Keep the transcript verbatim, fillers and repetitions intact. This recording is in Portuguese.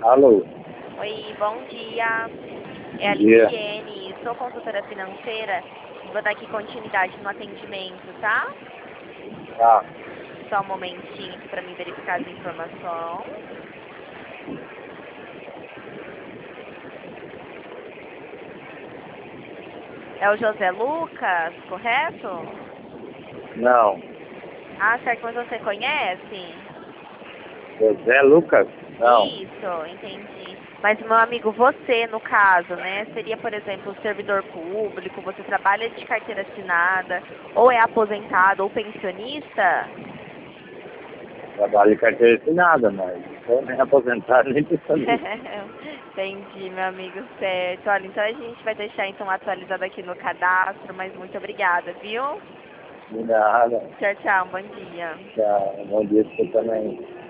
Alô? Oi, bom dia. É a Bom dia. Liciene, sou consultora financeira. Vou dar aqui continuidade no atendimento, tá? Tá. Só um momentinho para me verificar as informações. É o José Lucas, correto? Não. Ah, certo, mas você conhece? José Lucas? Não. Isso, entendi. Mas, meu amigo, você, no caso, né, seria, por exemplo, servidor público, você trabalha de carteira assinada, ou é aposentado ou pensionista? Trabalho de carteira assinada, mas não sou nem aposentado nem pensionista. Entendi, meu amigo, certo. Olha, então a gente vai deixar então atualizado aqui no cadastro, mas muito obrigada, viu? De nada. Tchau, tchau, bom dia. Tchau. Bom dia pra você também.